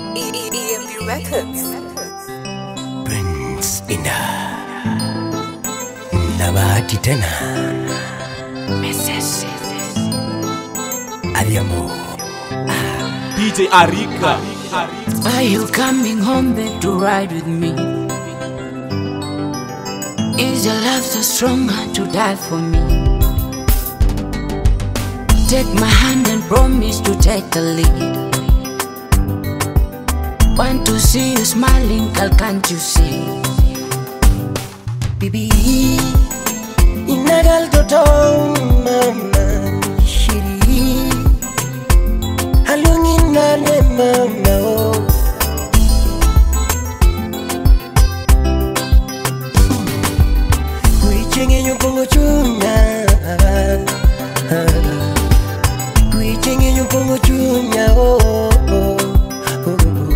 EMP Records. Prince Inda na bahati tena Mrs. Ariamo DJ Arika. Are you coming home back to ride with me? Is your love so strong to die for me? Take my hand and promise to take the lead. Want to see you smiling, girl, can't you see? Bibi inagal toto mama shiri halungina ne mama oh. Kuichenye nyupongo chunya Kuichenye nyupongo chunya oh, oh, oh.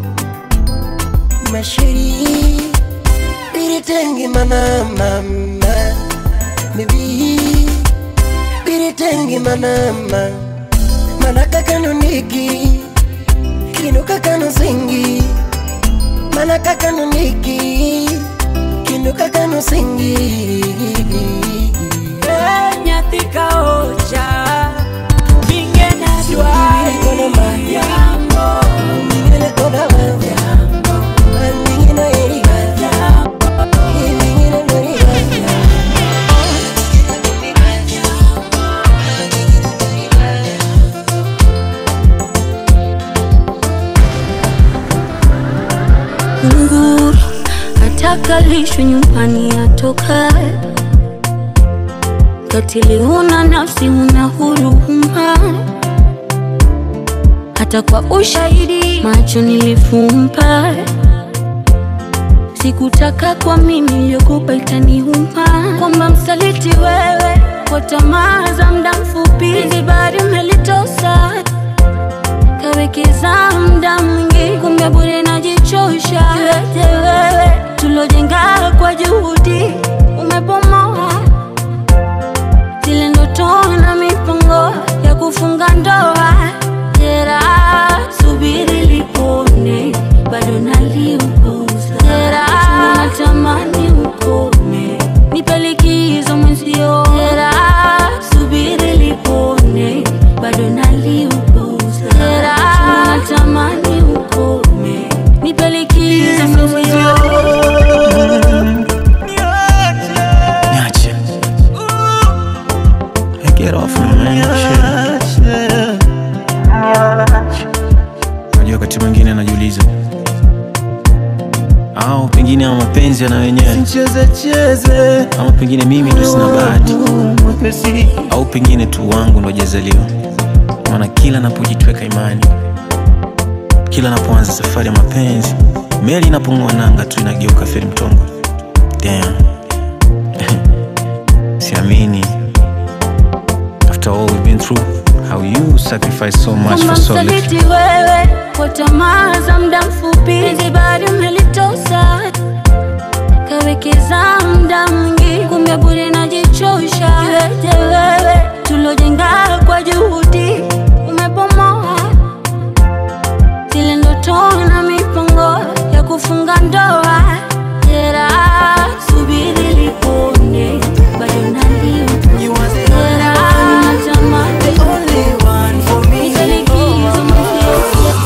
Mashiri Biritengi mama mama Bibi Biritengi mama Manaka kanuniki Kinuka kanusingi Manaka kanuniki Kinuka kanusingi Nyatika ocha Bingena dwa Yambo Bingena kona wanja Bingena eriga Bingena eriga Nguru atakalishwe nyumbani atoka. Katili huna nafsi, huna huruma. Hata kwa ushahidi macho nilifumba. Sikutaka kwa mimi niliyokupa itaniuma. Kwamba msaliti wewe kwa tamaa za muda mfupi. Hizi bado umelitosa kawekeza muda mwingi, kumbe bure najichosha. Yote wewe tulojenga kwa juhudi umepomoa. Zile ndoto na mipango ya kufunga ndoa. Jera subiri lipone, bado naliuguza. Jera natamani ukome, nipe likizo mwenzio. Jera subiri lipone, bado naliuguza. Jera natamani ukome, nipe likizo mwenzio. Nyache get off me man, shit. Unajua wakati mwingine anajiuliza au pengine ama mapenzi yana wenyewe, ama pengine mimi tu sina bahati, au pengine tu wangu ndo hajazaliwa. Maana kila napojitweka imani, kila napoanza safari ya mapenzi, meli inapong'oa nanga tu inageuka feri mtongo. Damn. Siamini. After all we've been through, how you sacrifice so much for so little. Msaliti wewe kwa tamaa za muda mfupi. Hizi bado umelitosa kawekeza muda mwingi, kumbe bure najichosha. Yote wewe tulojenga kwa juhudi umepomoa. Zile ndoto na mipango ya kufunga ndoa. Jera subiri lipone, bado naliuguza. Jera natamani The only one for me nipe likizo mwenzio.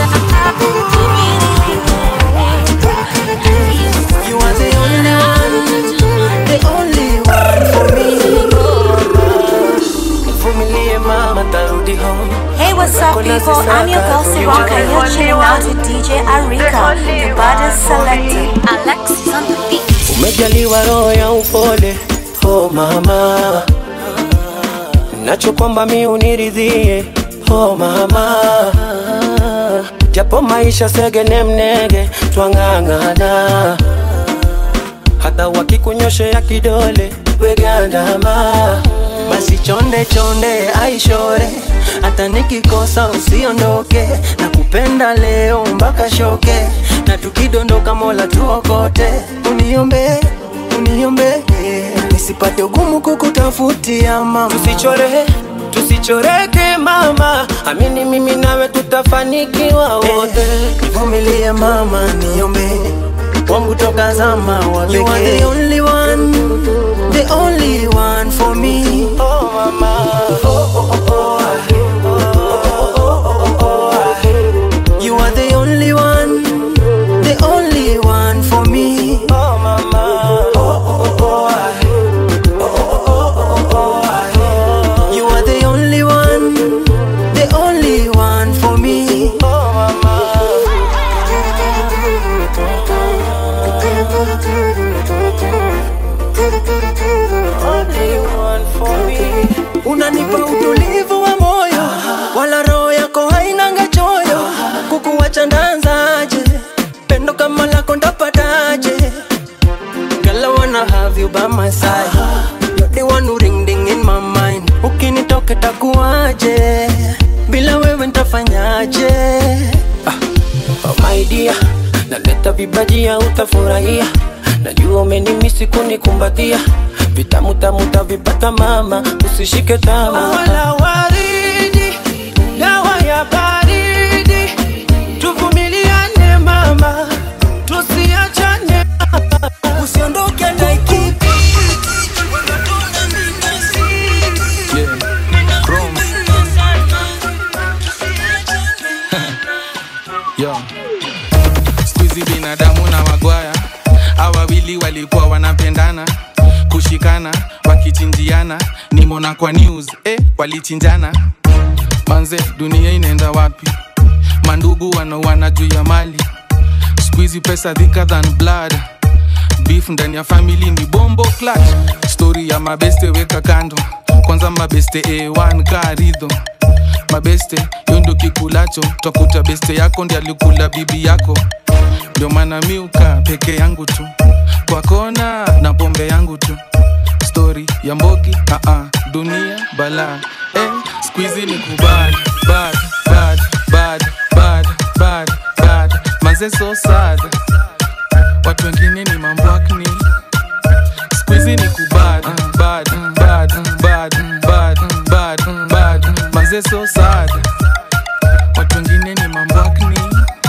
You are the only one The only one for me Vumilie mama tarudi home. Hey, what's up, people? I'm your girl Siraka. You're chilling out with DJ Arika, the baddest selector. Alexis on the beat. Umejaliwa roho ya upole, oh mama. Nacho kwamba mi uniridhie, oh mama. Japo maisha segene mnege, twangangana. Hata wakikunyoshe ya kidole, wegandama. Basi chonde chonde aishore, hata nikikosa usiondoke. Nakupenda leo mpaka shoke, na tukidondoka Mola tuokote. Uniombe, uniombe, nisipate ugumu kukutafutia mama. Tusichoreke mama, amini mimi nawe tutafanikiwa wote. Vumilia mama niombe, wangu toka zama wa pekee. You are the only one, the only one for me. Oh mama, oh oh oh oh. You are the only one, the only one for me. Oh mama, oh oh oh oh. You are the only one, the only one for me. Oh mama. Only one for me. Unanipa utulivu wa moyo, wala roho yako hainanga choyo. Kukuwacha ndanzaje, pendo kama lako ndapataje. Girl, I wanna have you by my side. You're the one who ring ding in my mind. Ukinitoka takuaje, bila wewe nitafanyaje? Oh my dear, naleta vibajia utafurahia. Najua umenimisi kunikumbatia. Vitamu tamu tavipata mama, usishike tamaa. Wala waridi, dawa ya baridi. Tuvumiliane mama, tusiachane. Usiondoke na ikipi. Yo, squeezy binadamu na wagwaya. Hawa wawili walikuwa wanapendana, kushikana, wakichinjiana. Nimona kwa news, walichinjana. Manze, dunia inaenda wapi? Mandugu wanaoana juu ya mali. Squeezy pesa thicker than blood. Beef ndani ya family ni bombo clutch. Story ya mabeste weka kando. Kwanza mabeste A1 karido. Mabeste, yondo kikulacho. Twakuta beste yako ndi alikula bibi yako. Ndio maana miuka peke yangu tu, kwa kona na pombe yangu tu. Story ya mbogi, dunia bala. Squeezy ni kubad, bad, bad, bad, bad, bad, bad. Manze so sad, watu wengine ni mambwakni. Squeezy ni kubad, bad, bad, bad, bad, bad, bad. Manze so sad, watu wengine ni mambwakni.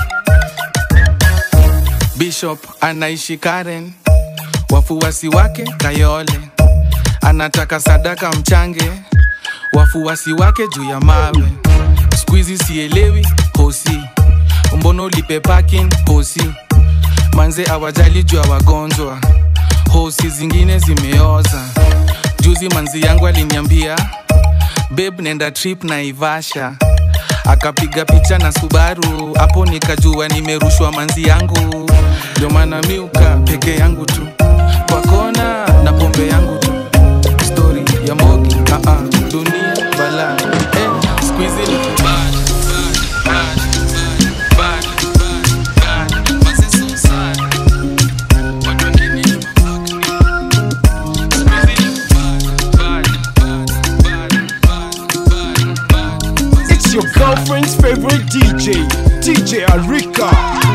Bishop anaishi Karen, wafuasi wake Kayole. Anataka sadaka mchange, wafuasi wake juu ya mawe. Squeezy sielewi hosi, mbono lipe parking hosi. Manze awajali juu ya wagonjwa, hosi zingine zimeoza. Juzi manzi yangu aliniambia, babe nenda trip na Ivasha. Akapiga picha na Subaru, hapo nikajua nimerushwa manzi yangu. Ndio maana miuka peke yangu tu, kwa kona na pombe yangu tu. Story ya mogi, dunia bala. Squeezy ni kubad, bad, bad, bad, bad. Manze so sad, watu wengine ni mabakni. Squeezy ni kubad, bad, bad, bad, bad, bad. It's your girlfriend's favorite DJ, DJ Arika.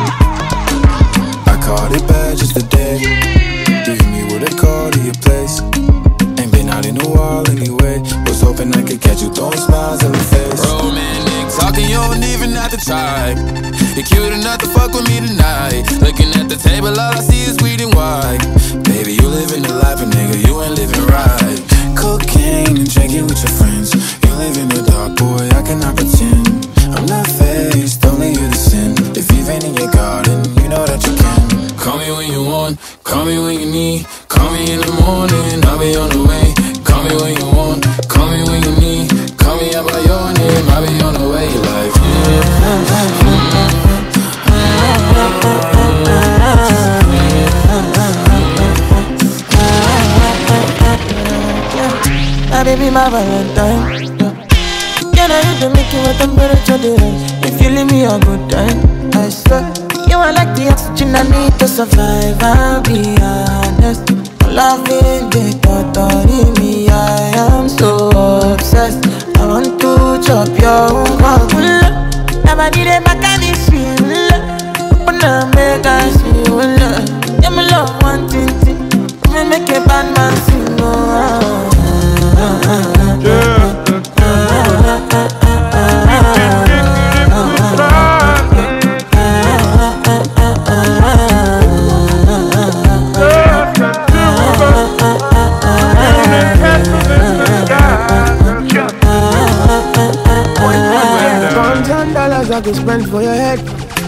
Caught it bad just today. Do you meet with a call to your place? Ain't been out in a while anyway. Was hoping I could catch you throwing smiles in my face. Romantic talking, you don't even have to try. You're cute enough to fuck with me tonight. Looking at the table, all I see is weed and white. Baby, you living the life, but nigga, you ain't living right. Cocaine and drinking with your friends. You live in the dark, boy, I cannot pretend. I'm not faced, only you to sin. If you've been in your garden, you know that you can. Call me when you want, call me when you need. Call me in the morning, I'll be on the way. Call me when you want, call me when you need. Call me out by your name, I'll be on the way. Like, My baby, my Valentine. Can I hit the Mickey with temperature difference? If you leave me a good time, I swear. You are like the oxygen I need to survive, I'll be honest. Loving the thought of me, I am so obsessed. I want to chop your heart. Never did a mechanic, but now make us feel love. Yeah, my love, one thing, me make a bad man sing,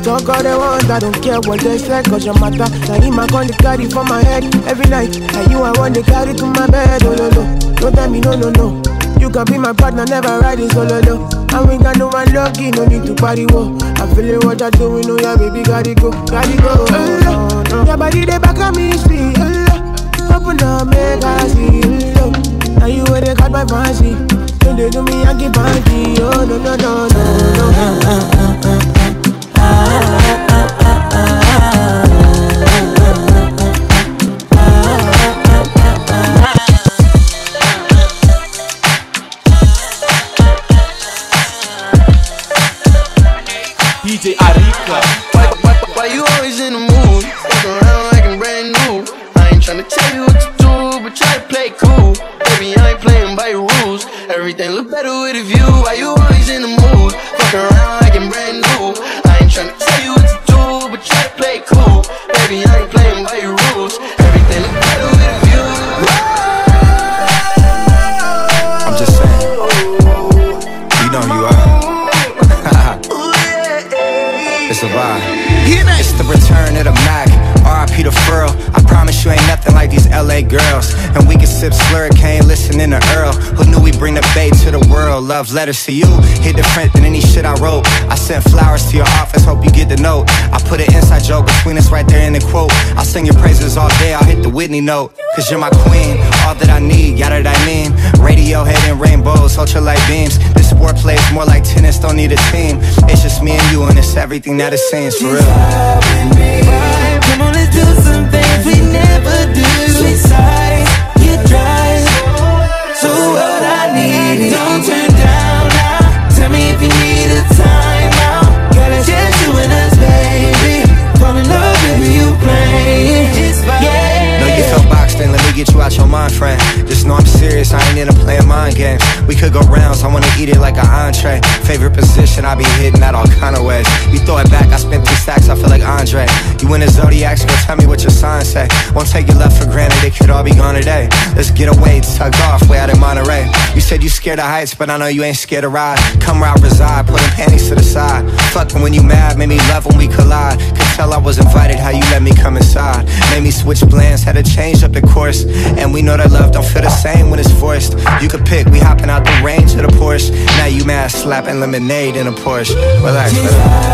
talk all they want, I don't care what they say, cause your matter. Now him I gonna carry for my head every night. And you I want to carry to my bed, oh no no. Don't tell me no no no. You can be my partner, never riding solo low. And we got no one lucky, no need to party wo. I'm feeling what you're doing, oh yeah baby, gotta go, gotta go. Your body they back on me, see. Open up, make I see. Now you where they got my fancy. Don't they do me, I keep panty. Oh no no no no no. DJ Arika. Why you always in the mood? Walk around like I'm brand new. I ain't tryna tell you what to do, but try to play cool. Baby, I ain't playing by your rules. Everything look better with a view. Why you always in the mood? Walk around like I'm brand new. I ain't tryna tell you what to do, but try to play cool. Baby, I ain't playing by your rules. Everything look better with a view. I'm just saying, you know who you are. It's a vibe. It's the return of the Mac. R.I.P. the Furl. I promise you ain't nothing like these LA girls. And we can sip slurricane, listening to Earl. Who knew we'd bring the bay to the world? Love letters to you, hit different than any shit I wrote. I sent flowers to your office, hope you get the note. I put an inside joke between us right there in the quote. I'll sing your praises all day, I'll hit the Whitney note. Cause you're my queen, all that I need, yada that I mean. Radiohead and rainbows, ultralight beams. This sport plays more like tennis, don't need a team. It's just me and you and it's everything that it seems, for real. Come on, let's do some things we never do. Switch sides, get dry. So what I need is don't turn down now. Tell me if you need a time out. Girl, it's just you and us, baby. Fall in love, baby, you play. Yeah. No, you feel boxed in, let me get you out your mind, friend. Just know I'm serious, I ain't into playing mind games. We could go rounds, I wanna eat it like an entree. Favorite position, I be hitting that all kind of ways. You throw it back, I spin 3 stacks, I feel like Andre. You in the Zodiac, so tell me what your sign say. Won't take your love for granted, it could all be gone today. Let's get away, tugged off, way out in Monterey. You said you scared of heights, but I know you ain't scared to ride. Come around, reside, putting panties to the side. Fucking when you mad, made me love when we collide. Could tell I was invited, how you let me come inside. Made me switch plans, had to change up the course. And we know that love don't feel the same when it's forced. You could pick, we hopping out the range of the Porsche. Now you mad, slapping lemonade in a Porsche. Relax, Come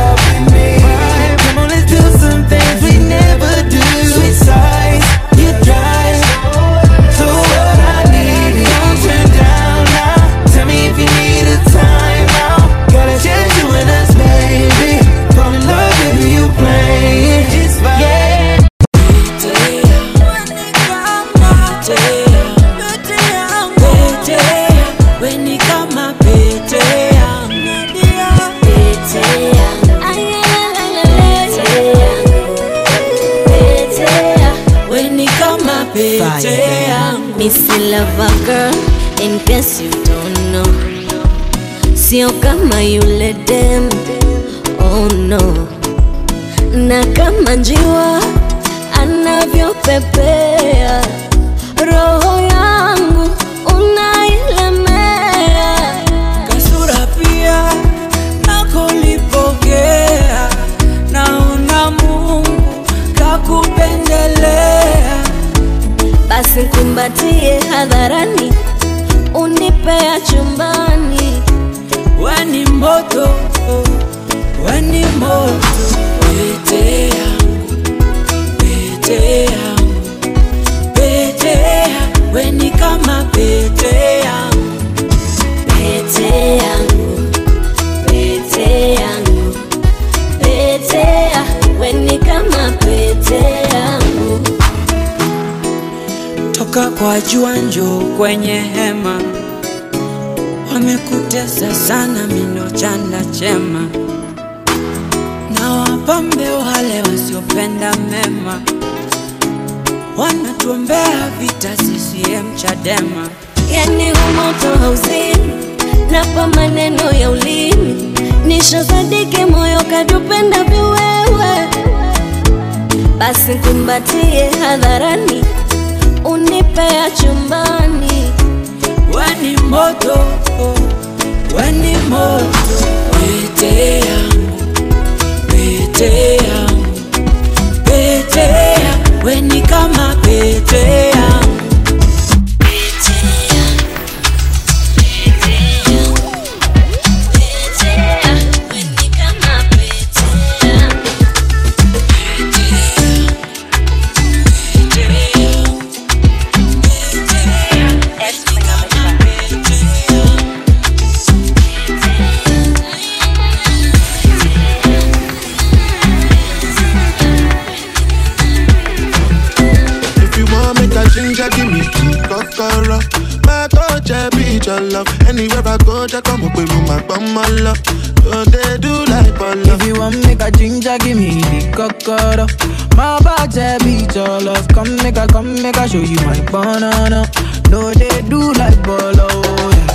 on, let's do some things we never do. Switch sides, get dry. So what I need is don't turn down now. Tell me if you need a time out. Girl, it's just you and us, baby. Fall in love, baby, you play. It's fine. Yeah. Missy lover girl, in case you don't know. Sio kama yule dem, oh no. Na kama njiwa anavyopepea, roho yangu unailemea. Kasura pia nakolipokea, naona Mungu kakupendelea. Basi kumbatie hadharani, unipea chumbani. Weni moto, weni moto. Pete yangu, pete yangu, pete yangu. Weni kama pete yangu, pete yangu, pete yangu, pete yangu. Weni kama pete yangu. Toka kwa jua njoo kwenye hema. Wamekutesa sana mino chanda chema. Na wapambe wale wasiopenda mema. Wanatuombea vita CCM Chadema. Yani humoto hauzini, napa maneno ya ulimi. Nishasadiki moyo kadupenda viwewe. Basi kumbatie hadharani, unipea chumbani. Weni moto, weni moto. Pete yangu, pete pete yangu, pete yangu, we ni kama pete yangu. Give me the kokoro. My coach, I beat your love. Anywhere I go, just come up with my bum, my love. So they do like for love. If you want make a ginger, give me the kokoro. My bad, I beat your love. Come make a show you my banana. No, they do like bolo, yeah.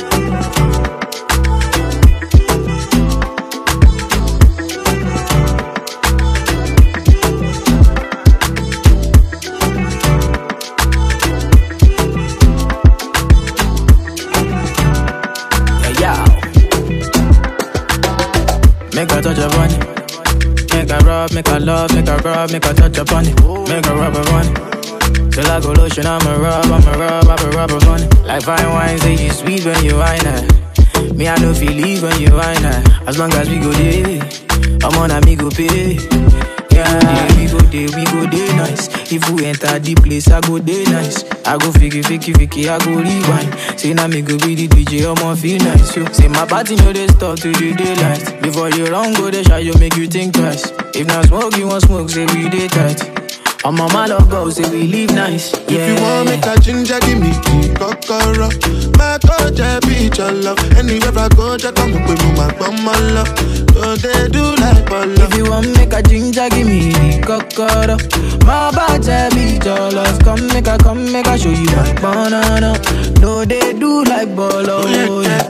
Make a touch upon it. Make a rub, make a love, make a rub, make a touch upon it. Make a rub upon it. Till I go lotion, I'm a rub upon it. Like fine wine, say you sweet when you wine it. Me, I know feel leave when you wine it. As long as we go there, I'm on a me go pay. Yeah, we go there nice. If we enter the place, I go there nice. I go fiki, I go rewind. Say now me go be the DJ, I'ma feel nice. Yo. Say my party know they start to the daylight. Before you run, go they shot, you make you think twice. If not smoke, you want smoke, say we day tight. I'm on my love go, say we live nice. Yeah. If you want make a ginger, give me the kokoro. My coach, I beat your love. Anywhere I go, just come up with my bum, my love. So they do like for love. If you want make a ginger, give me the kokoro. My bad, I beat your love. Come make a show you my banana. No, they do like bolo, yeah.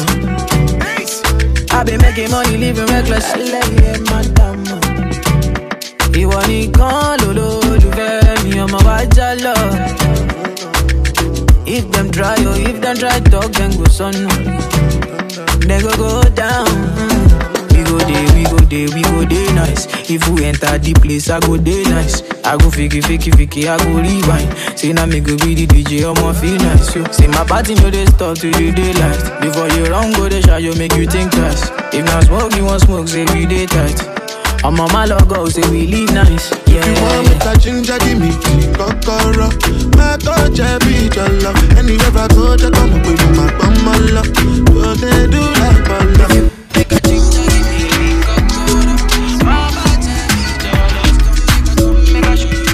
I been making money, living reckless. Yeah, madam. Ìwọ nìkan lolólùfẹ́ mi ọmọ wa jálọ. If them try talk, then go sọnù. They go down. We go day nice. If we enter the place, I go day nice. I go fiki, I go rewind. Say now me go be the DJ, I'ma feel nice. Yo. Say my party know they start to the daylight. Before you run, go they shot, you make you think twice. If not smoke, you want smoke, say we day tight. I'm on my logo, say we live nice. Yeah. If you want me to ginger, give me the kokoro. My coach, I beat your love. Anywhere I go, just come up with my bum, my love. So they do like for love. Make a ginger, give me the kokoro. My coach, I beat your love. Make a show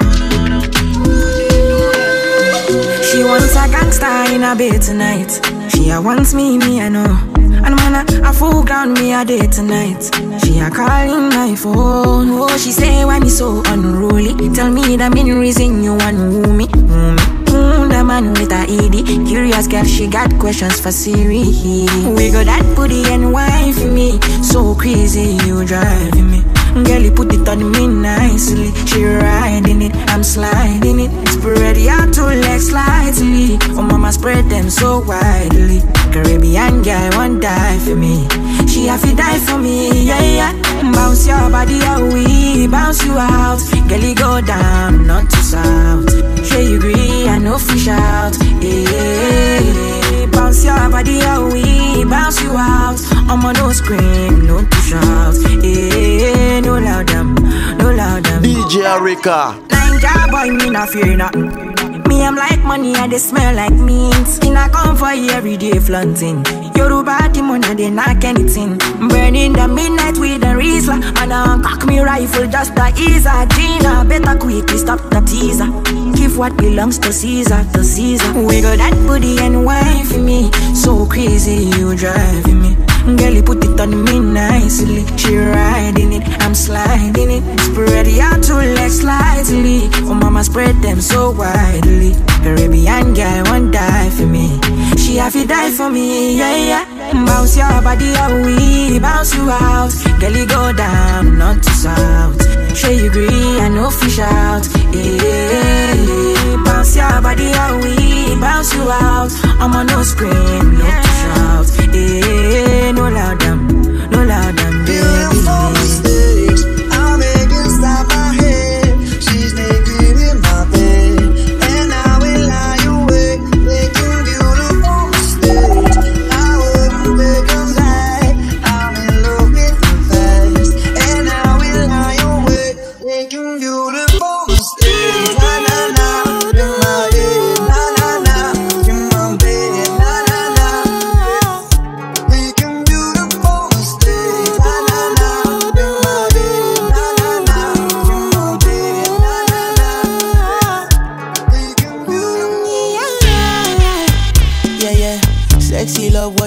you. She wants a gangster in a bed tonight. She wants me, I know. And man, a full ground me a day tonight. She a calling my phone. Oh, she say why me so unruly. Tell me the main reason you want me. The man with a ED. Curious girl, she got questions for Siri. We got that booty and wine for me. So crazy, you driving me. Girl, you put it on me nicely. She riding it, I'm sliding it. Spread your two legs slightly. Oh, mama, spread them so widely. Caribbean girl won't die for me. She have to die for me, yeah. Bounce your body away, bounce you out. Girl, you go down, not to south. Sure you agree, I know fish out, yeah. Bounce your body away, bounce you out. I'm on no scream, no to shout, yeah. No loud them, DJ Arika. Ninja boy, me not fear nothing. Me, I'm like money and they smell like mint. In a come for you every day flaunting. Yoruba money they knock anything. Burning the midnight with a Rizla. And I cock me rifle just to ease a Gina. Better quickly stop the teaser. Give what belongs to Caesar, to Caesar. Wiggle that booty and wine for me. So crazy you driving me. Girl, you put it on me nicely. She riding it, I'm sliding it. Spread your two legs slightly. Oh, mama, spread them so widely. Caribbean girl won't die for me. She have to die for me, yeah. Bounce your body away, bounce you out. Girl, you go down, not to south. Sure you agree, I know fish out, yeah. Bounce your body away, bounce you out. I'm on no scream, no to shout, yeah. No loud them, baby.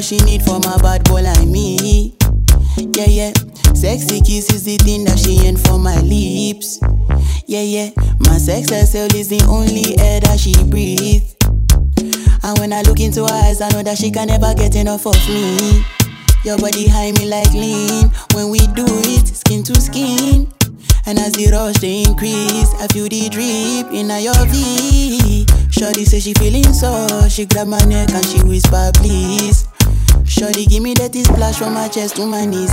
she need for my bad boy like me. Yeah, yeah. Sexy kiss is the thing that she ain't for my lips. Yeah, yeah. My sex herself is the only air that she breathes. And when I look into her eyes, I know that she can never get enough of me. Your body high me like lean. When we do it, skin to skin. And as the rush they increase, I feel the drip in your V. Shorty say she feeling so. She grab my neck and she whisper please. Shorty give me that splash from my chest to my knees.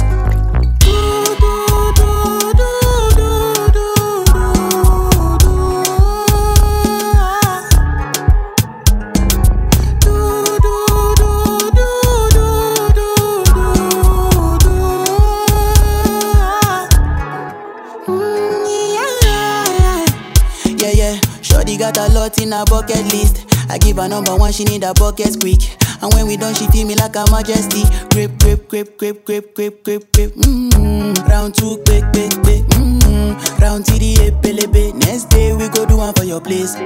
Got a lot in her bucket list. I give her number one, she need a bucket quick. And when we done, she feel me like a majesty. Grip, grip, grip, grip, grip, grip, grip, grip. Round two, quick, quick, quick. Round TDA, pelebe. Next day we go do one for your place.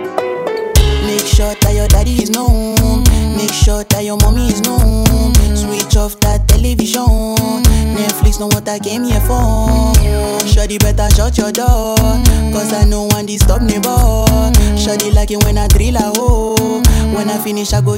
Make sure that your daddy is known. Make sure that your mommy is known. Switch off that television. Netflix know what I came here for. Shorty better shut your door, cause I know one disturb me boy. Shorty like it when I drill a hole. When I finish I go.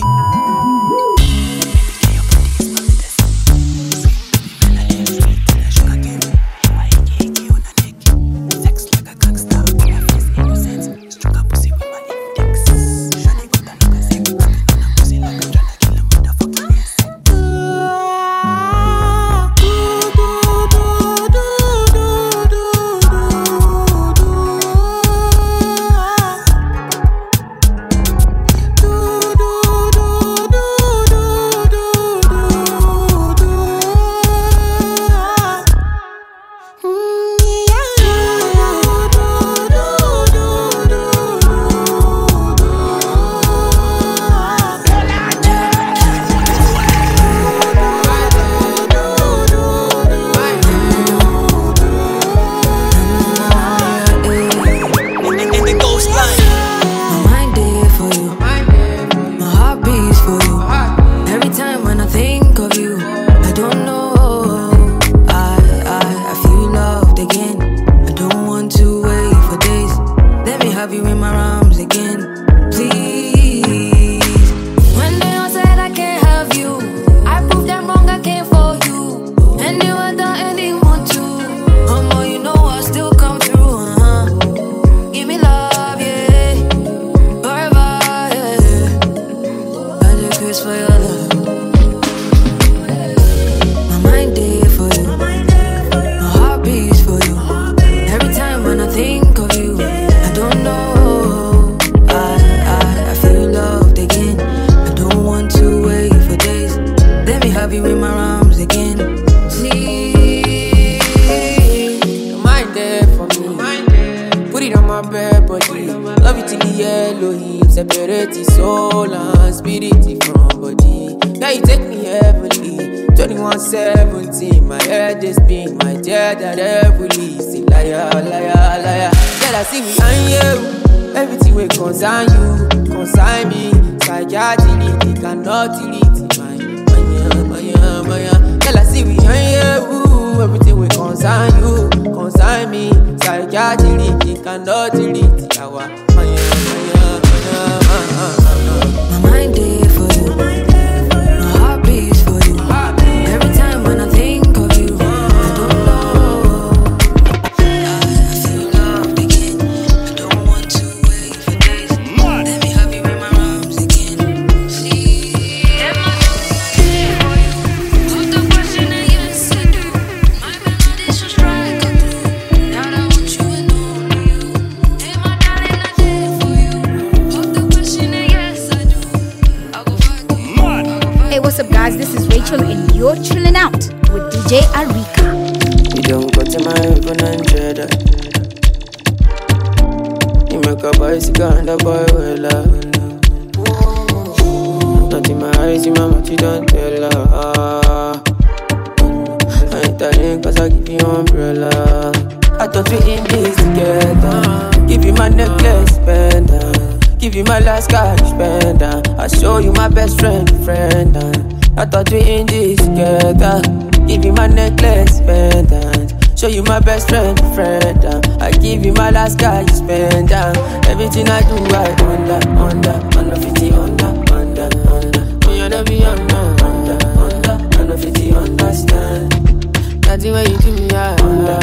Give you my last cash spend, I show you my best friend. I thought we in this together. Give you my necklace, pendant. Show you my best friend. I give you my last guy, you spend down. Everything I do, I under 50 under. Me and every under 50 understand. That's the way you do me, I under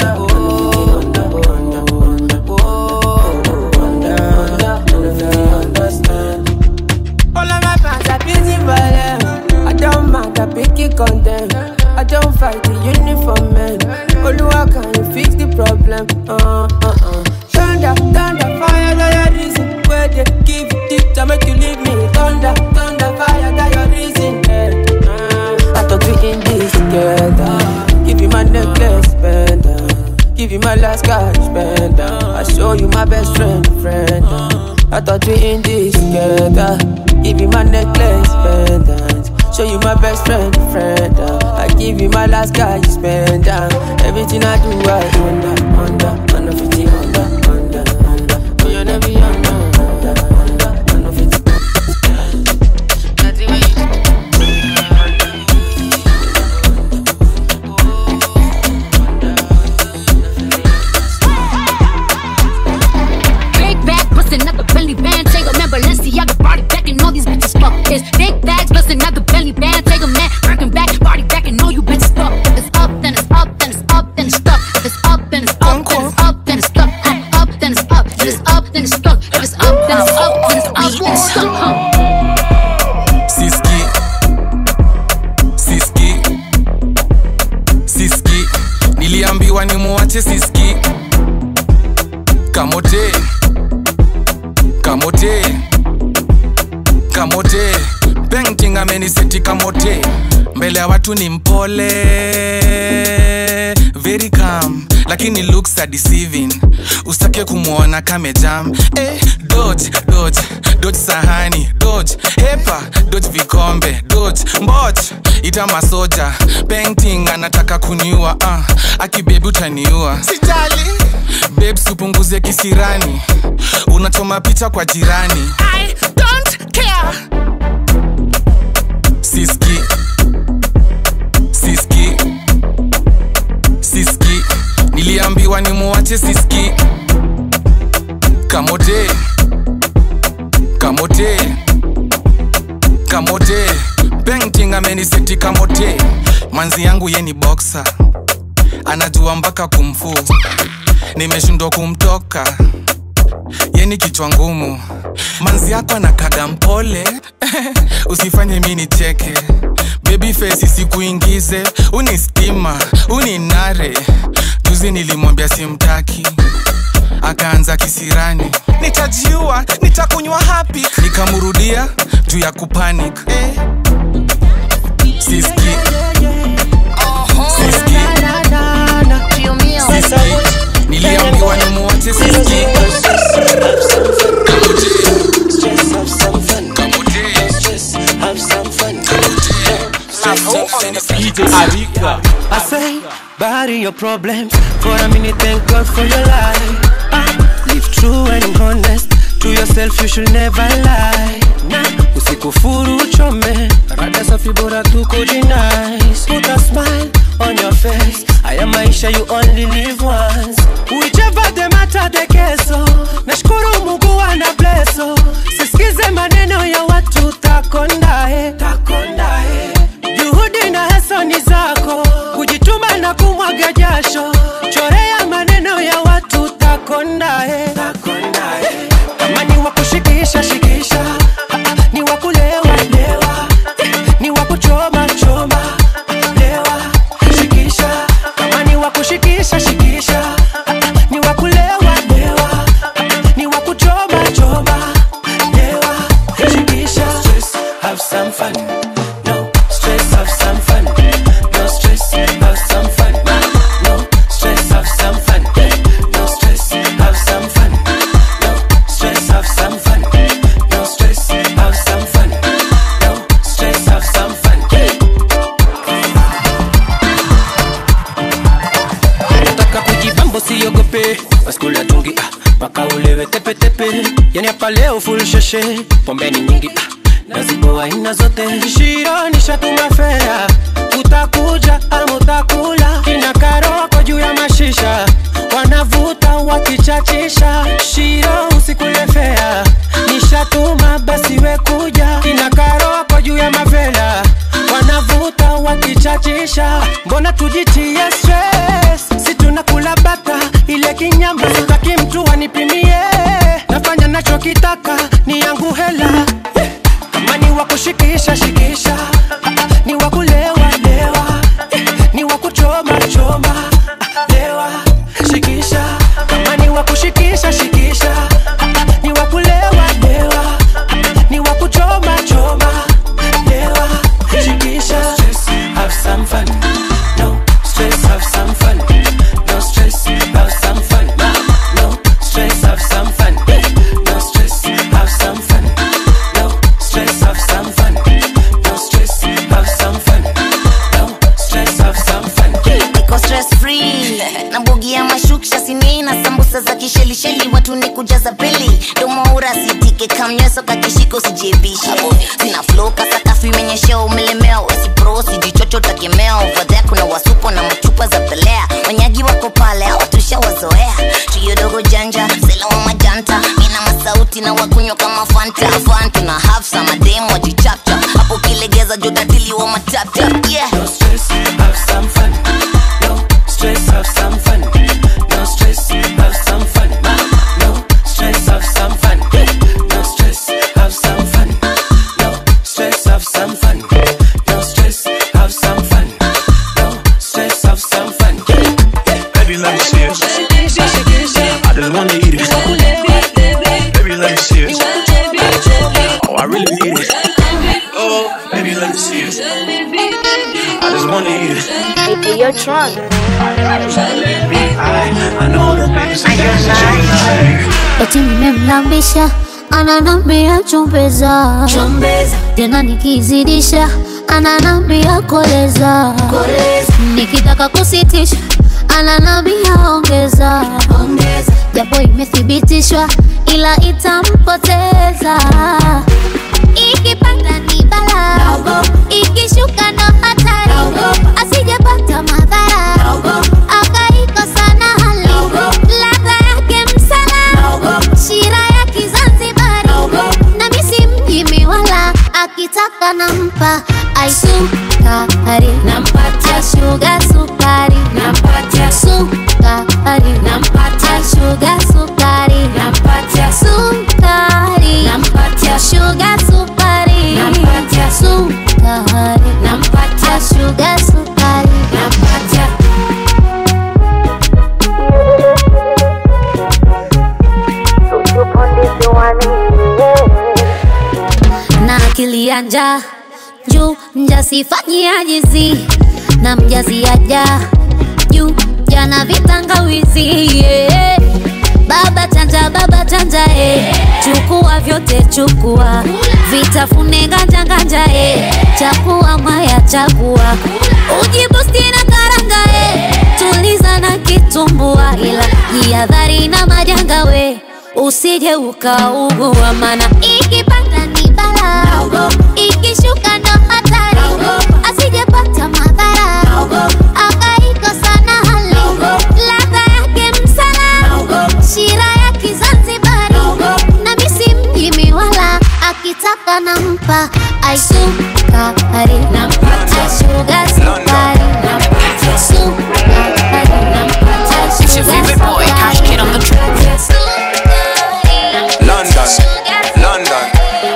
50 understand. All of my fans are busy for them. I don't mind, I pick it on them. I don't fight the uniform man. Oluwa, can you fix the problem? Thunder, fire, that your reason. Where they give it to make you leave me. Thunder, fire, that your reason. I thought we in this together. Give you my necklace, pendant. Give you my last cash, pendant. I show you my best friend. I thought we in this together. Give you my necklace, pendant. Show you my best friend. I give you my last guy, you spend down. Everything I do, I under 50 under. Me and every under 50. That's the way you Big bag, bustin' up the belly band. Take a man, Balenciaga, party back and all these bitches fuck. It's big bags, bustin' up the belly band. Take a man, working back, party back and all you bitches fuck. If it's up, then it's up, then it's up, then it's stuck. If it's up, then it's up, then it's up, then it's stuck. Up, then it's up. If it's up, then it's stuck. If it's up, then it's up, then it's up, then it's stuck. Siski, niliambiwa ni muache Siski. Kamote, painting ameniseti kamote. Mbele ya watu ni mpole, very calm, lakini looks are deceiving. Usitake kumuona kame jam. Dodge sahani, dodge hepa, dodge vikombe, dodge mboch, ita masoja. Painting anataka kuniua, akibebi utaniua. Sijali, babe supunguze kisirani. Unachoma picha kwa jirani. I don't care. Siski, niliambiwa ni muache Siski. Kamote, painting ameniseti kamote. Manzi yangu ye ni boxer, anajua mpaka kumfu. Nimeshindwa kumtoka, ye ni kichwa ngumu. Manzi yako anakaga mpole. Usifanye mimi nicheke. Baby face sikuingize, unistima, uninare. Juzi nilimwambia simtaki, akaanza kisirani. Nitajiua, nitakunywa happy. Nikamurudia juu ya kupanic. Siski, niliambiwa ni muache Siski. I say, bury your problems for a minute, thank God for your life. Live true and honest to yourself, you should never lie. Usikufuru uchome, rada safi bora tu kujinice. Put a smile on your face, haya maisha you only live once. Whichever the matter the keso, nashukuru Mungu ana blesso. Sisikize maneno ya watu takondae. Juhudi na hasani zako, kujituma na kumwaga jasho. Chorea maneno ya watu takondae. Kama ni wakushikisha, shikisha. Ni wakulewa, lewa. Ni wakuchoma, choma. Lewa, shikisha. Kama ni wakushikisha, shikisha. Ni wakulewa, lewa. Ni wakuchoma, choma. Lewa, shikisha. Stress, have some fun. No stress, have some fun. No stress, have some fun. No stress, have some fun. No stress, have some fun. No stress, have some fun. No stress, have some fun. No stress, have some fun. Nataka kujibambo siogope, baskula tungi paka ulewe tepe tepe. Yani hapa leo full sheshe, pombeni nyingi na zipo aina zote. Shiro nishatuma fea, utakuja ama utakula. Kina Karo kwa juu ya mashisha, wanavuta wakichachisha. Shiro usikule fea, nishatuma basi we kuja. Kina Karo kwa juu ya mavela, wanavuta wakichachisha. Mbona tujitie stress, si tunakula bata ile kinyama. Sitaki mtu anipimie, nafanya nachokitaka, ni yangu hela. Kama ni wakushikisha shikisha, ni wakulewa lewa, ni wakuchoma choma lewa shikisha. Kama ni wakushikisha shikisha, ni wakulewa lewa, ni wakuchoma choma lewa shikisha. Have some fun, no stress, have some fun, no stress, have some fun, no stress, have some fun, no stress, have some fun, no stress, have some fun, no stress, have some fun, no stress, have some fun. Niko stress free, na mbogi ya mashuksha sini na sambusa za kisheli sheli, watu ni kujaza peli. Domo urasitike kamnyeso kakishiko sijebisha. Sina flow kasakafi menyeshea umelemea. Wesi pro sijichocho takemea. Over there kuna wasupo na machupa za pelea. Wanyagi wako pale watusha wazoea. Chiyo dogo janja sela wa majanta. Mina masauti na wakunywa kama Fanta. Fanta na have some demo wajichapcha. Hapo kilegeza jodatili wa matapta. Yeah. No stress, have some fun. No stress, have some fun. No stress, have some fun. No stress, have some fun. No stress, have some fun. No stress, have some fun. No stress, have some fun. No stress, have some fun. Baby, let me see it. I just wanna eat it. Baby, let me see it. Oh, I really need it. Oh, baby, let me see it. I just wanna eat it. Hey, you're drunk. I know the baby's a eti nimemlambisha ananambia chumbeza, tena nikizidisha ananambia koleza, nikitaka kusitisha ananambia ongeza, japo imethibitishwa ila itampoteza. Ikipanda ni bala, ikishuka ndo hatari, asijapata madhara akaikosa na hali. Ladha yake msala, shira ya Kizanzibari, na misi mjimi wala akitaka nampa aisukari, nampatia sugar sukari, nampatia sukari, nampatia sugar sukari, nampatia sukari, nampatia sugar sukari, nampatia sukari, nampatia sugar sukari, nampatia. Na akili ya njaa juu mjasifanyi ajizi, na mjazi aja juu jana vitangawizi, yeah. Baba chanja chukua vyote chukua, vitafune nganja nganja, chakua maya chakua, ujibusti na karanga, tuliza na kitumbua, ila jihadhari na majanga we, usije ukaugua, mana ikipanda ni bala, ikishuka ndo hatari, asijepata madhara akaikosa na hali. Ladha yake msala, shira ya Kizanzibari, na misi mjimi wala akitaka nampa aisukari, nampatia sugar sukari, nampatia sukari, nampatia sugar sukari. London.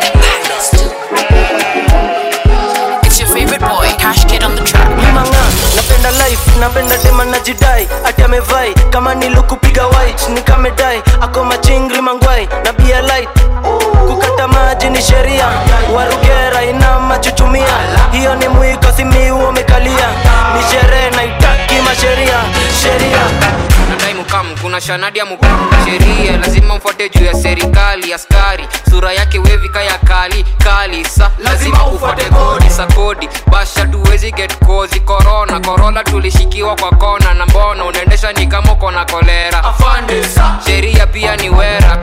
It's your favorite boy, Cash Kid on the track. Napenda life, napenda dema na jidai, ati amevai kama nilukupiga white, nikamedai ako machingri mangwai na bia light. Kukata maji ni sheria, warugera ina machuchumia, hiyo ni mwiko simi umekalia, ni sherehe na itaki masheria, sheria. Nadai mukamu, kuna shanadi ya mukamu, sheria lazima mfuate juu ya serikali. Askari, sura yake wevi kaya kali sa lazima ufuate kodi sa kodi. Basha tuwezi get kozi corona tulishikiwa kwa kona, na mbona unaendesha ni kama uko na kolera. Afande sa sheria pia ni wera,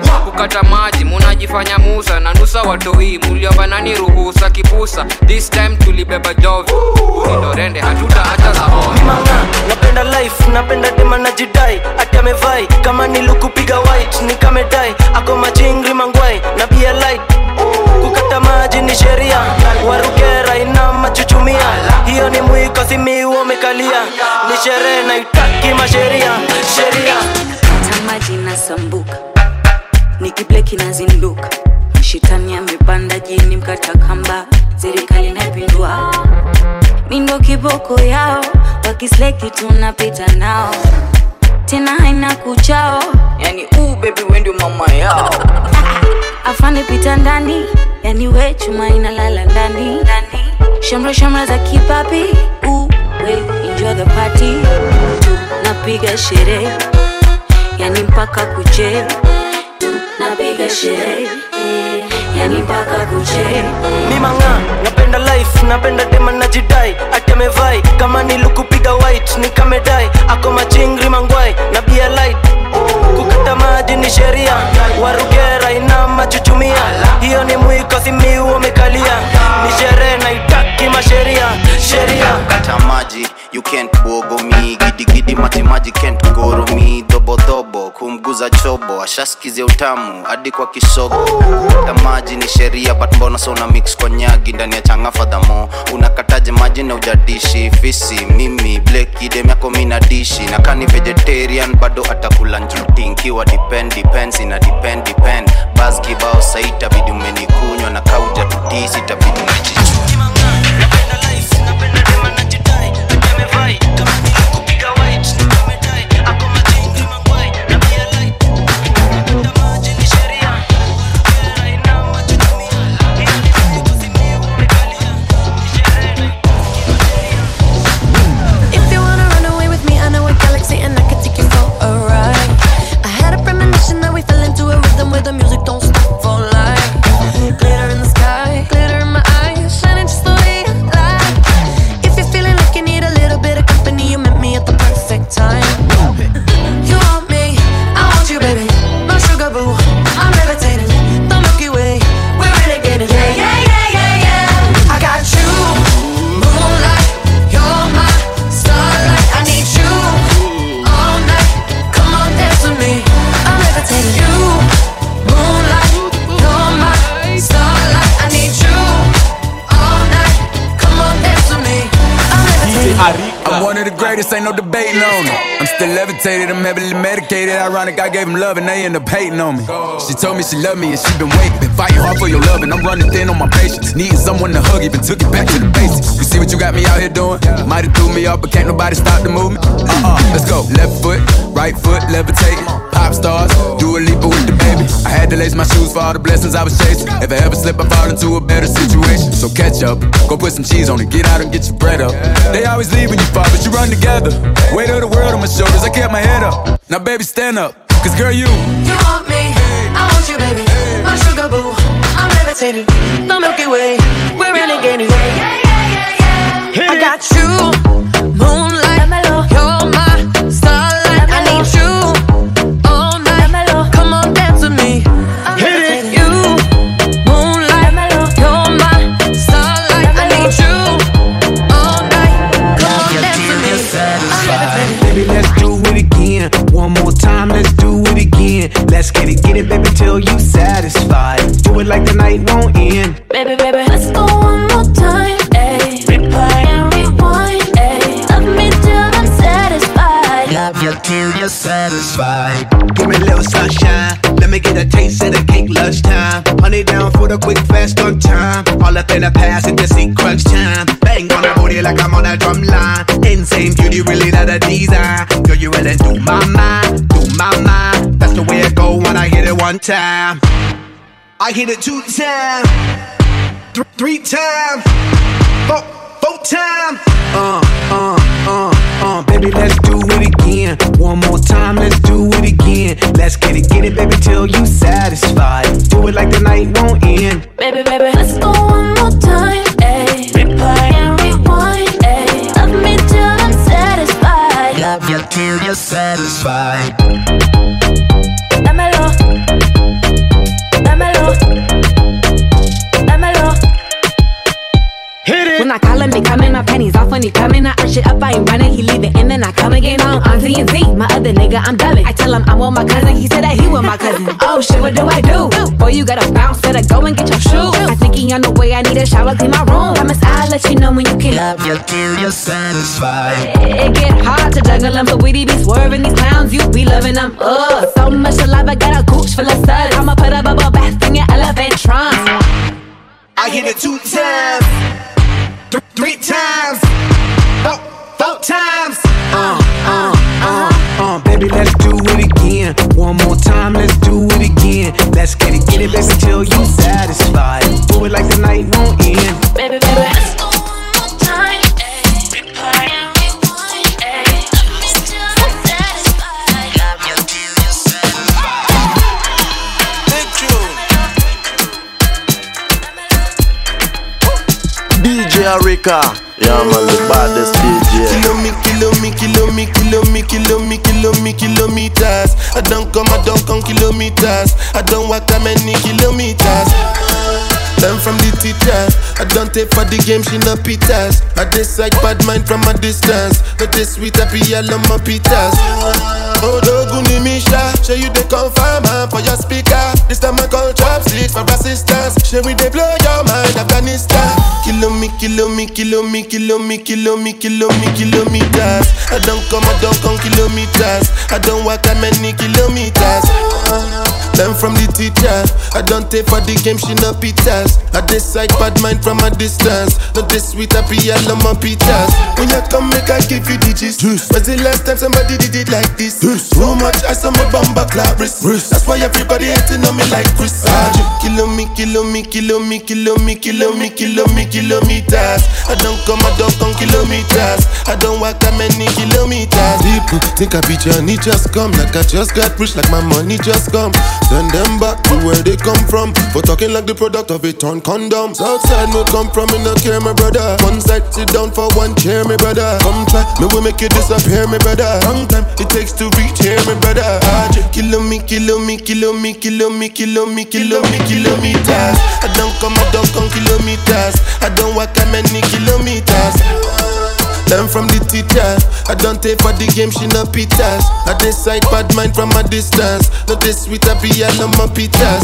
kukata maji munajifanya Musa na nusa watoi muliomba nani ruhusa kipusa. This time tulibeba jovi Ulindorende hatuta hata za home. Napenda life, napenda dema na jidai. Ati amevai, kama nilukupiga white nikamedai. Ako machingri mangwai, na bia light. Kukata maji ni sheria, warugera ina machuchumia. Hiyo ni mwiko simi umekalia. Ni sherehe na itaki masheria, sheria. Tamaji na sambuka, nikibleki na zinduka. Shitani amepanda jini mkata kamba, serikali naipindua. Mindo kiboko yao, wakisleki tunapita nao. Tena haina kuchao, yani baby wendi mama yao. Afande pita ndani, yani we chuma inalala ndani. Shamra shamra za kipapi, we enjoy the party. Napiga sherehe, yani mpaka kuche. Napiga sherehe, yani mpaka kuche. Mimanga, napenda life, napenda dema na jidai. Ati amevai, kama nilukupiga white nikamedai. Ako machingri mangwai, na bia light. Kukata maji ni sheria, warugera ina machuchumia. Hiyo ni mwiko simi umekalia. Ni sherehe na itaki masheria, sheria. Kata maji, you can't bogo me. Gidi gidi mati maji can't goro me. Dobo dobo, kumguza chobo. Ashaskize utamu, hadi kwa kisogo. Kata maji ni sheria, but mbona so una mix kwa nyagi. Ndani ya changa fadhamo, unakataje maji na ujadishi. Fisi, mimi, bleki, dem yako mina dishi. Na kani vegetarian, bado atakula njuti. Nkiwa depends, ina depend. Buzz kibao saita, bidi umenikunywa. Na kauja tutisi, tabidi umechichu. The music don't stop for life. Glitter in the sky, glitter in my eyes, shining just the way I like. If you're feeling like you need a little bit of company, you met me at the perfect time. You want me, I want you, baby. My sugar boo, I'm levitating. The Milky Way, we're renegading. Yeah. I got you, moonlight. You're my starlight. I need you all night. Come on, dance with me. I'm levitating. You. I'm one of the greatest, ain't no debating on it. I'm still levitated, I'm heavily medicated. Ironic, I gave him love and they end up hating on me. She told me she loved me and she been waiting. Been fighting hard for your love and I'm running thin on my patience. Needing someone to hug, even took it back to the basics. You see what you got me out here doing? Might have threw me off, but can't nobody stop the movement. Let's go. Left foot, right foot, levitating. Pop stars, do a leap with the baby. I had to lace my shoes for all the blessings I was chasing. If I ever slip, I fall into a better situation. So catch up, go put some cheese on it, get out and get your bread up. They always leave when you fall, but you run together. Weight of the world on my shoulders, I kept my head up. Now baby, stand up, cause girl, you want me, I want you, baby. My sugar boo, I'm levitating. The Milky Way, we're renegading. I got you, moonlight. You're my starlight. I need you all night. Come on, dance with me. Hit it. You, moonlight. You're my starlight. I need you all night. Come on, dance with me. Baby, let's do it again. One more time, let's do it again. Let's get it, baby, till you satisfied. Do it like the night won't end. Baby, let's go one more time. Ayy, replay and rewind. Ayy, love me till I'm satisfied. Love you till you're satisfied. Give me a little sunshine. Let me get a taste of the cake lunchtime. Honey down for the quick, fast on time. All up in the past, it's just crunch time. Bang on the booty like I'm on a drum line. Insane beauty, really not a design. Girl, you really do my mind, do my mind. That's the way it go when I hit it one time. I hit it 2 times, 3 times, 4 times. Baby, let's do it again. One more time, let's do it again. Let's get it, baby, till you satisfied. Do it like the night won't end. Baby, let's go one more time. Ayy, replay and rewind. Ayy, love me till I'm satisfied. Love you till you're satisfied. Dámelo. he running, he leaving, and then I come again on T and Z. My other nigga, I'm dulling. I tell him I'm with my cousin, he said that he with my cousin. Oh shit, what do I do? Boy, you gotta bounce, better go and get your shoes. I think he on the way, I need a shower, clean my room. Promise I'll let you know when you can love you till you're satisfied. It get hard to juggle them, so we be swerving these clowns, you be loving them. So much alive, I got a gooch full of suds. I'ma put a bubble bath in your elephant trunk. I hit it 2 times, 3 times, 4 times. Baby, let's do it again. One more time, let's do it again. Let's get it, baby, till you satisfied. Do it like the night won't end. Baby, let's go one more time. Replay and rewind. I'm still satisfied. Love you till you're satisfied. Big tune. DJ Arika, yeah man, the baddest DJ. Kilometers. I don't come kilometers. I don't walk that many kilometers. Learn from the teacher. I don't take for the game, she no pitas. I decide bad mind from a distance. But this sweet happy, I love my pitas. Oh, Doguni Misha, show you the confirm for your speaker. This time I call chopsticks for assistance. Show we they blow your mind, Afghanistan. Kilometers. I don't come kilometers. I don't walk that many kilometers. Learn from the teacher. I don't take for the game, she no pitas. I decide bad mind from a distance. Not this sweet happy, I love my pitas. When you come, make I give you digits. When's the last time somebody did it like this? Too much ice on my bumper clap wrist. That's why everybody hating on me like Chris. Kilometers. I don't come kilometers. I don't walk that many kilometers. People think I be Johnny just come. Like I just got rich, like my money just come. Send them back to where they come from. For talking like the product of a torn condom. Outside no come from, me no care, my brother. One side, sit down for one chair, my brother. Come try, me will make you disappear, my brother. Long time it takes to reach here, my brother. Kilometers. I don't come kilometers. I don't walk that many kilometers. Learn from the teacher. I don't take for the game, she no pitas. I decide bad mind from a distance. Not this sweet happy, I love my pitas.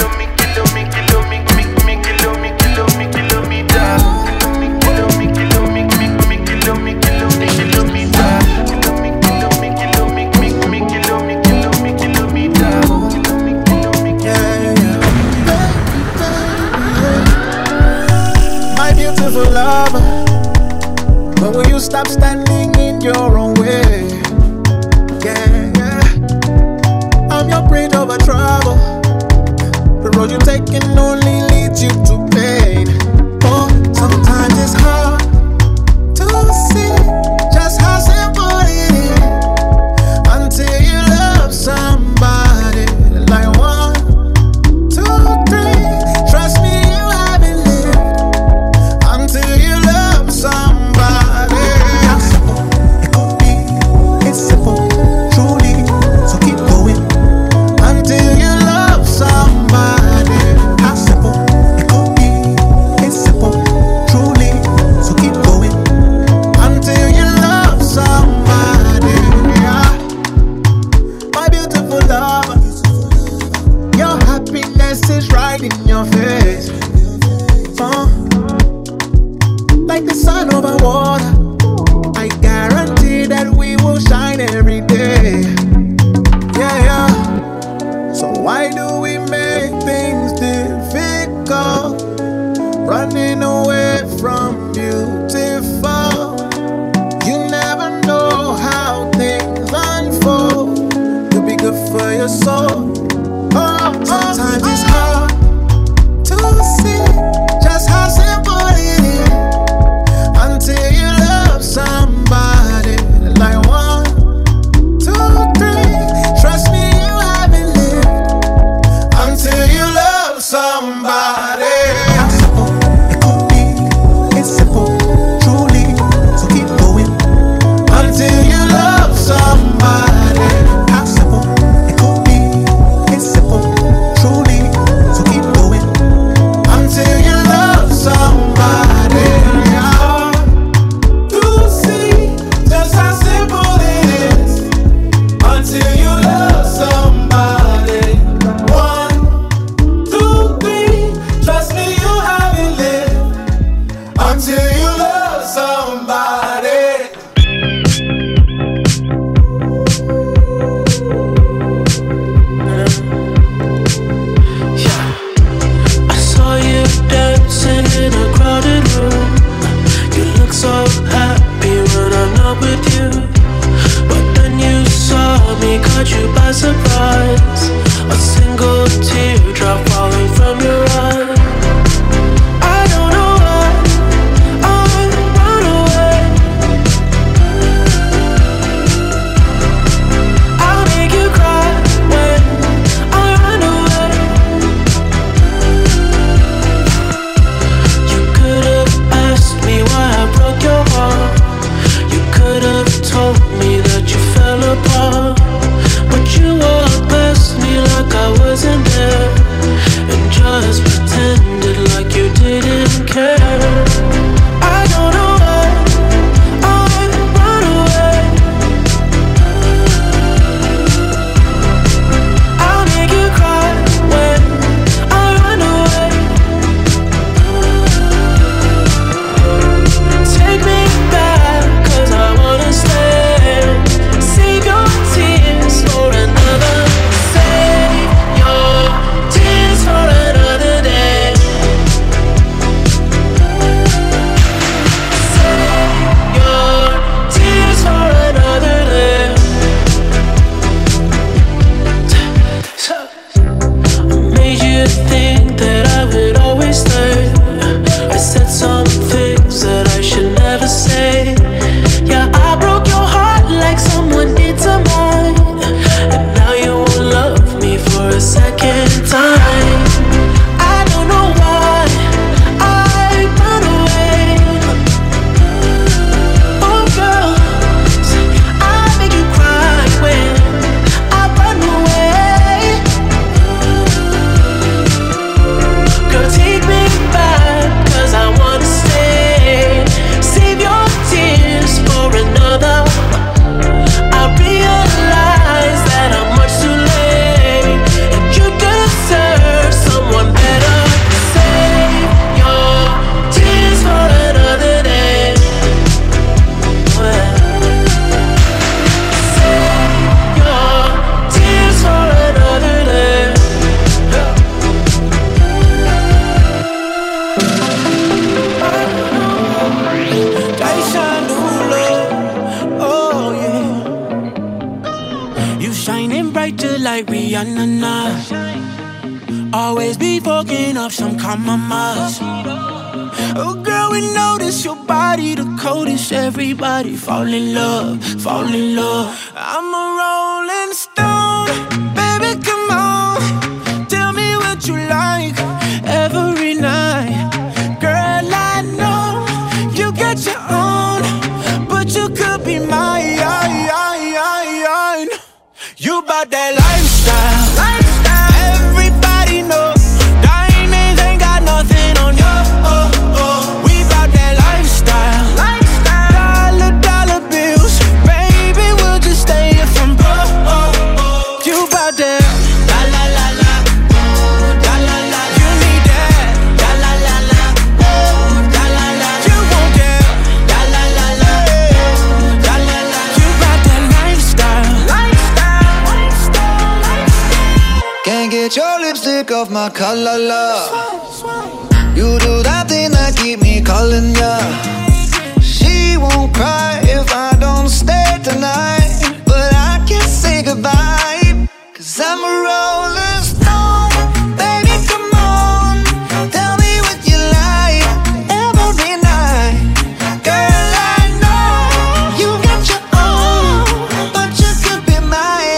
My beautiful lover, when will you stop standing in your own way? Yeah. I'm your bridge over trouble. The road you take can only lead you to pain. Oh, sometimes it's hard to see just how simple it is until you love somebody like 1, 2, 3. Trust me, you haven't lived until you love somebody. It's simple, truly. So keep going until you love somebody. How simple it could be. It's simple, truly. So keep going until you love somebody. Yeah. My beautiful lover, your happiness is right in your face. Like the sun over water, I guarantee that we will shine every day. Yeah. So why do we make things difficult? Running away from beautiful. You never know how things unfold. You'll be good for your soul. Sometimes it's hard to see just how simple it is until you love somebody like 1, 2, 3. Trust me, you haven't lived until you love somebody. How simple it could be. It's simple, truly. So keep going until you love somebody. How simple it could be. It's simple, truly. So eyes, a single teardrop falling from your eyes. I don't know why I run away. I'll make you cry when I run away. You could have asked me why I broke your heart. You could have told me that you fell apart, but you walked past me like I wasn't there, and just pretended like you didn't care. I don't know why I run away. I'll make you cry when I run away. Take me back, 'cause I wanna stay. Save your tears for another. Save your tears for another day. Save your tears for another day. I made you think that I would always stay. I said some things that I should never say. Yeah, I broke your heart like someone did to mine, and now you won't love me for a second time. I don't know why I run away. Oh girl, I make you cry when I run away. Girl, take me back, 'cause I wanna stay. Save your tears for another. I realize that I'm much too late, and you deserve someone better. Save your tears for another day. Save your tears for another day. Daisha Lula, oh yeah. You shining bright just like Rihanna now. Always be fucking up some compromise. Oh girl, we notice your body the coldest. Everybody fall in love, fall in love. I'm a rolling stone, baby, come on. Tell me what you like every night. Girl, I know you get your own, but you could be mine. You bout that lifestyle. Everybody know diamonds ain't got nothing on you. We bout that lifestyle. Dollar bills, baby, we'll just stay here from broke. You bout that la la la la, la la la. You need that la la la la, la la la. You want that la la la la, la la la. You bout that lifestyle. Can't get your lipstick off my collar, love. You do that thing that keep me calling ya. She won't cry if I don't stay tonight, but I can't say goodbye, 'cause I'm a rolling stone. Baby, come on, tell me what you like every night. Girl, I know you got your own, but you could be mine.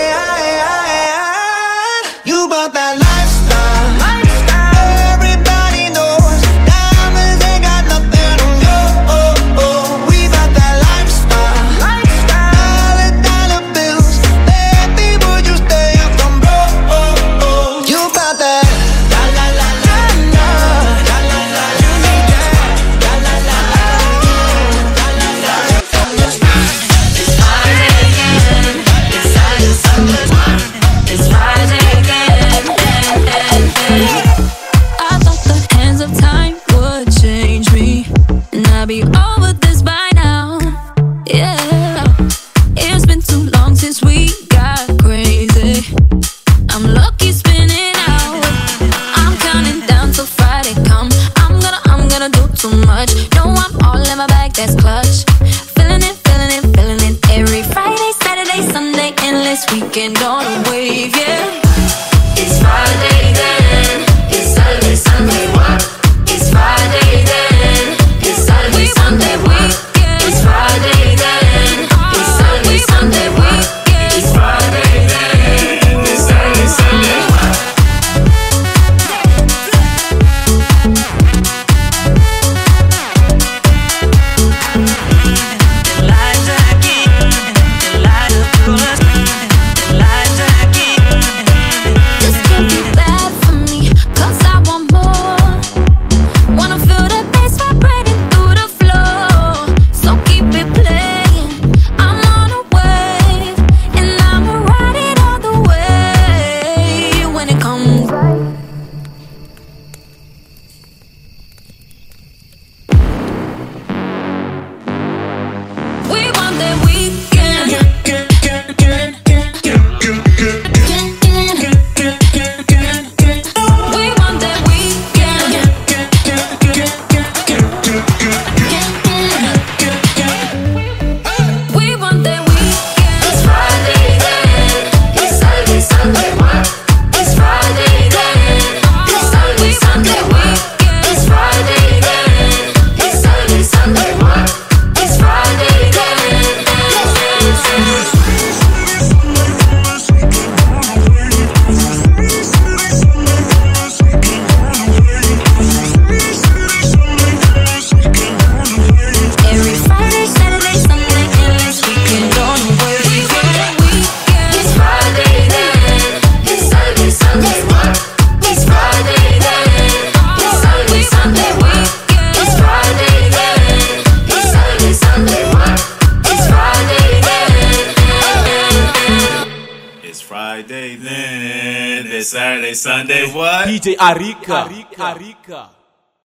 You bought that lifestyle. Everybody knows diamonds ain't got nothing on you. We bought that lifestyle. Dollar bills, baby, would you stay up from wave, yeah. It's Friday then, it's Saturday, Sunday, what? It's Friday then, it's Saturday, Sunday, what? It's Friday then, it's Saturday, Sunday, what? It's Friday then, it's Saturday, Sunday, what? Friday then, it's Saturday, Sunday, what? DJ Arika.